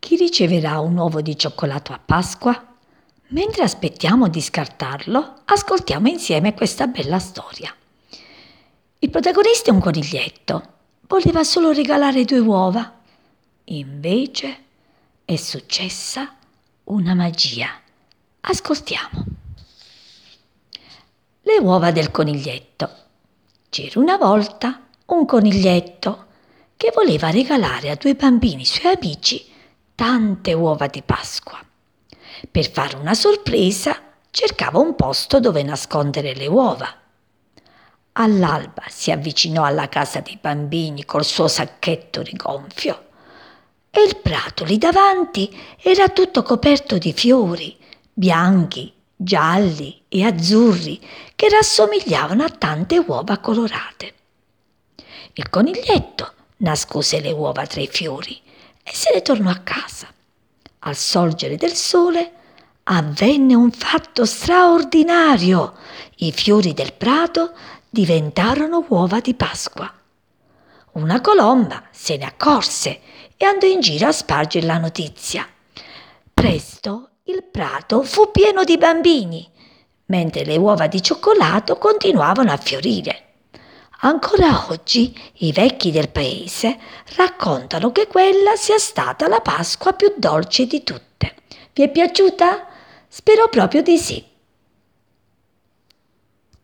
Chi riceverà un uovo di cioccolato a Pasqua? Mentre aspettiamo di scartarlo, ascoltiamo insieme questa bella storia. Il protagonista è un coniglietto. Voleva solo regalare 2 uova. Invece è successa una magia. Ascoltiamo. Le uova del coniglietto. C'era una volta un coniglietto che voleva regalare a 2 bambini suoi amici tante uova di Pasqua. Per fare una sorpresa cercava un posto dove nascondere le uova. All'alba si avvicinò alla casa dei bambini col suo sacchetto rigonfio e il prato lì davanti era tutto coperto di fiori, bianchi, gialli e azzurri, che rassomigliavano a tante uova colorate. Il coniglietto nascose le uova tra i fiori e se ne tornò a casa. Al sorgere del sole avvenne un fatto straordinario. I fiori del prato diventarono uova di Pasqua. Una colomba se ne accorse e andò in giro a spargere la notizia. Presto il prato fu pieno di bambini, mentre le uova di cioccolato continuavano a fiorire. Ancora oggi i vecchi del paese raccontano che quella sia stata la Pasqua più dolce di tutte. Vi è piaciuta? Spero proprio di sì.